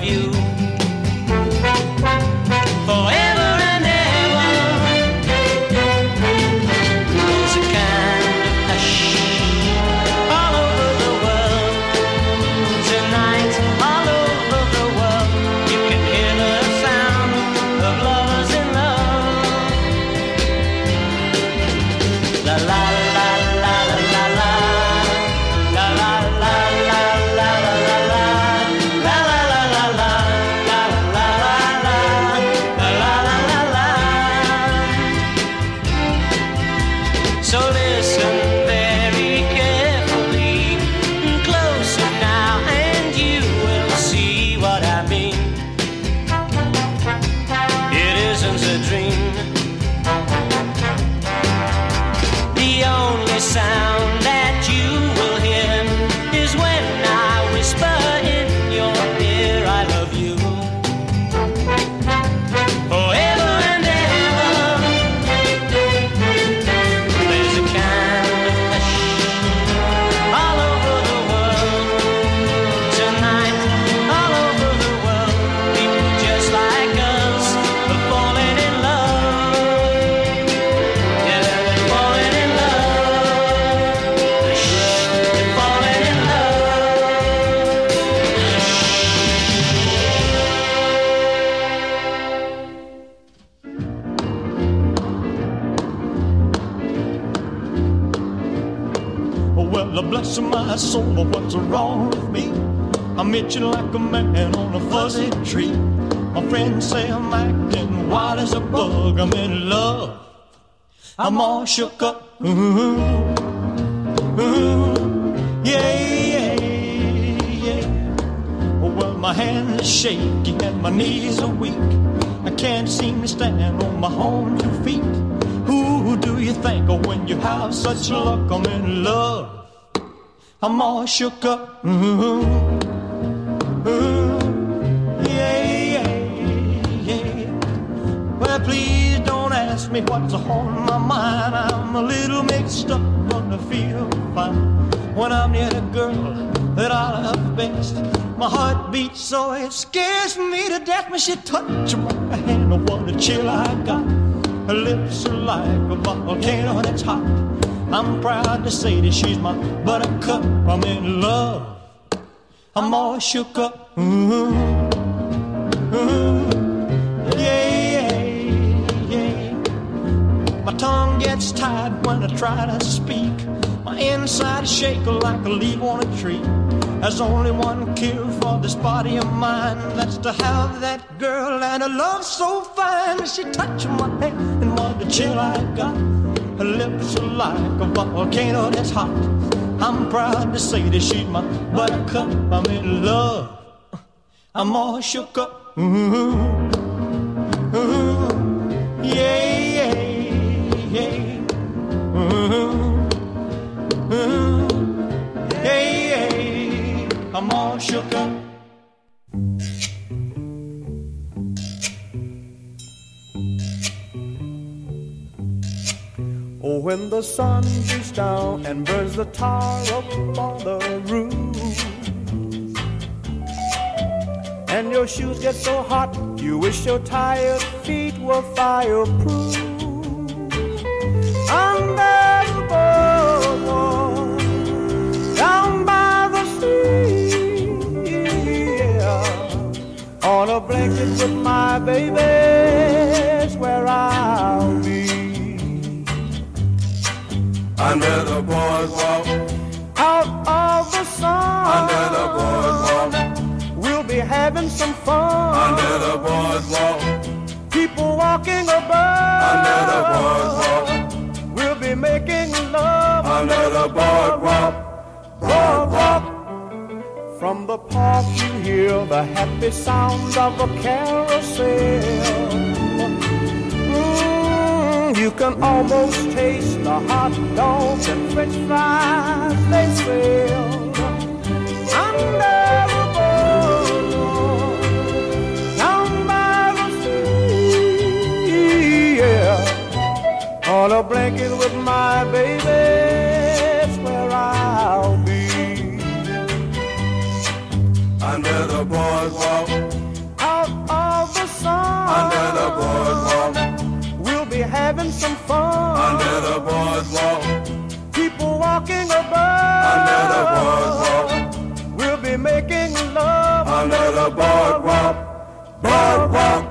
you forever and ever. There's a kind of hush all over the world tonight, all over the world. You can hear the sound of lovers in love. La la la la la la la la la la la la la la la la la la so listen very carefully, closer now, and you will see what I mean. It isn't a dream. The only sound that you will hear is when I whisper in your ear, I love you forever and ever. There's a kind of hush all over the world tonight, all over the world. People just like us are falling in love. Yeah, they're falling in love. They're falling in love. Oh, well, bless my soul, what's wrong with me? I'm itching like a man on a fuzzy tree. My friends say I'm acting wild as a bug. I'm in love. I'm all shook up. Yeah, yeah, yeah. Oh, well, my hands are shaky and my knees are weak. I can't seem to stand on my own 2 feet. Who do you think of when you have such luck? I'm in love. I'm all shook up. Yeah, yeah, yeah. Well, please don't ask me what's on my mind. I'm a little mixed up, but I feel fine when I'm near the girl that I love best. My heart beats so it scares me to death when she touches my hand. Oh, what a chill I got. Her lips are like a volcano that's hot. I'm proud to say that she's my buttercup. I'm in love. I'm all shook up. Yeah, yeah, yeah. My tongue gets tied when I try to speak. My inside is shaking like a leaf on a tree. There's only one cure for this body of mine. That's to have that girl and a love so fine. She touching my hand and what a chill I got. Her lips are like a volcano that's hot. I'm proud to say that she's my buttercup. I'm in love. I'm all shook up. Yeah, yeah, yeah. Yeah, yeah. I'm all shook up. Oh, when the sun beats down and burns the tar up on the roof, and your shoes get so hot, you wish your tired feet were fireproof. Under the boardwalk, down by the sea, yeah, on a blanket with my baby's where I'll be. Under the boardwalk, out of the sun, under the boardwalk, we'll be having some fun. under the boardwalk, People walking above, under the boardwalk, we'll be making love. under the boardwalk, Boardwalk. From the park you hear the happy sounds of a carousel. You can almost taste the hot dogs and french fries they sell. Under the boardwalk, down by the sea, yeah. On a blanket with my baby, it's where I'll be. under the boardwalk, under the boardwalk, boardwalk.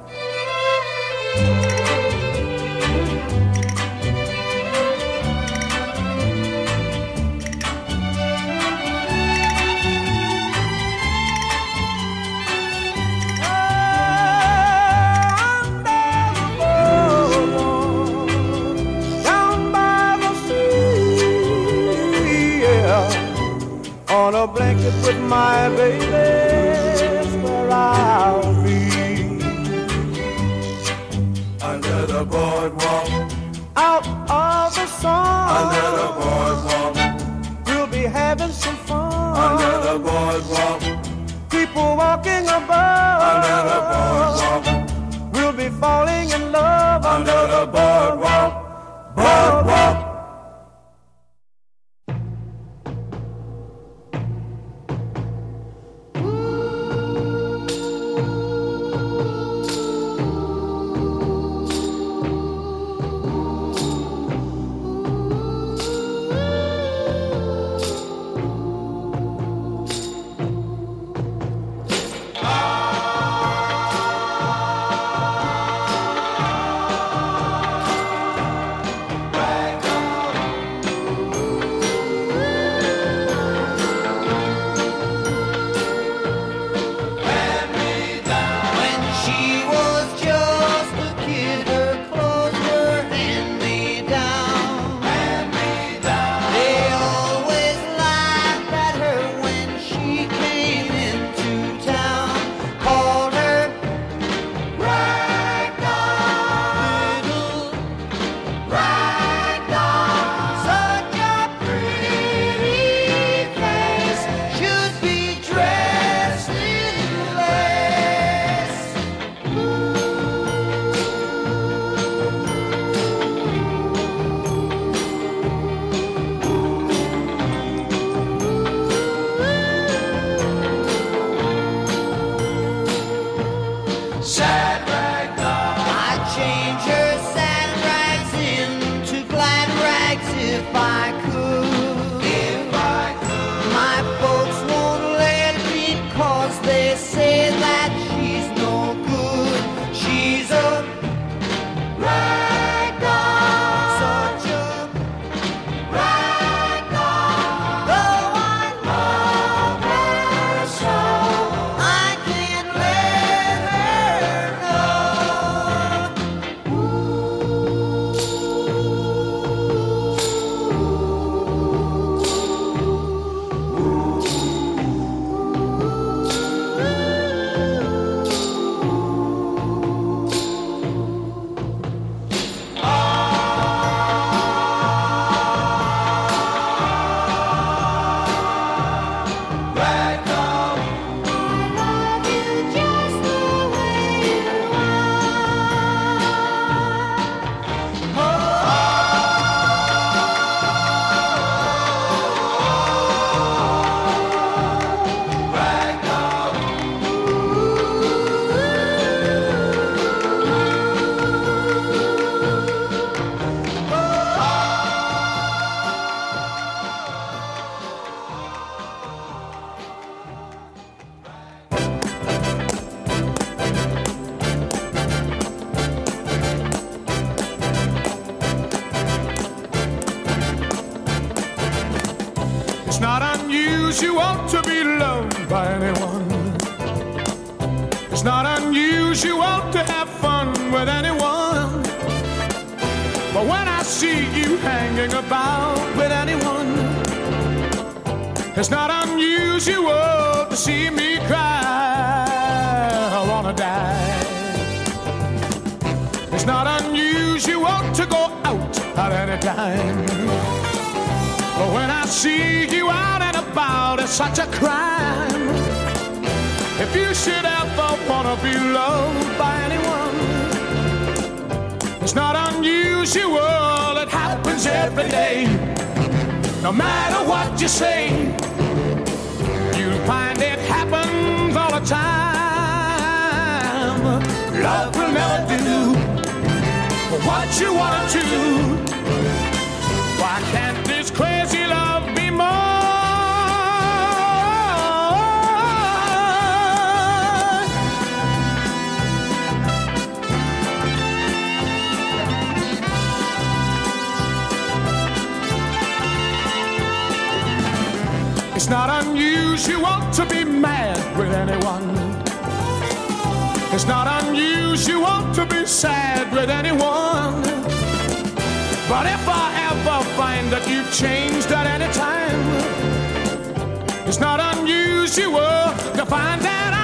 On a blanket with my baby, that's where I'll be. Under the boardwalk, Out of the sun, under the boardwalk, we'll be having some fun. under the boardwalk, People walking above, under the boardwalk, we'll be falling in love under the boardwalk, boardwalk. When she was just a kid, her clothes were hand-me-down. They always laughed at her when she came into town. Called her Ragdoll, little Ragdoll. Such a pretty face, should be dressed in lace. Sad ragdoll, I'd change her sad rags into glad rags if I could. My folks won't let me 'cause they say that she's no good. She's a ragdoll, such a ragdoll. Though I love her so, I can't let her know. ragdoll, I love you just the way you ragdoll. It's not unusual to be loved by anyone. It's not unusual to have fun with anyone. But when I see you hanging about with anyone, it's not unusual to see me cry. I wanna die. It's not unusual to go out at any time. But when I see you out and about, it's such a crime. If you should ever wanna be loved by anyone, it's not unusual, it happens every day. No matter what you say, you'll find it happens all the time. Love will never do what you wanna do. Why can't this crazy love be more? It's not unusual to be mad with anyone. It's not unusual to be sad with anyone. But if I ever find that you've changed at any time, it's not unusual to find that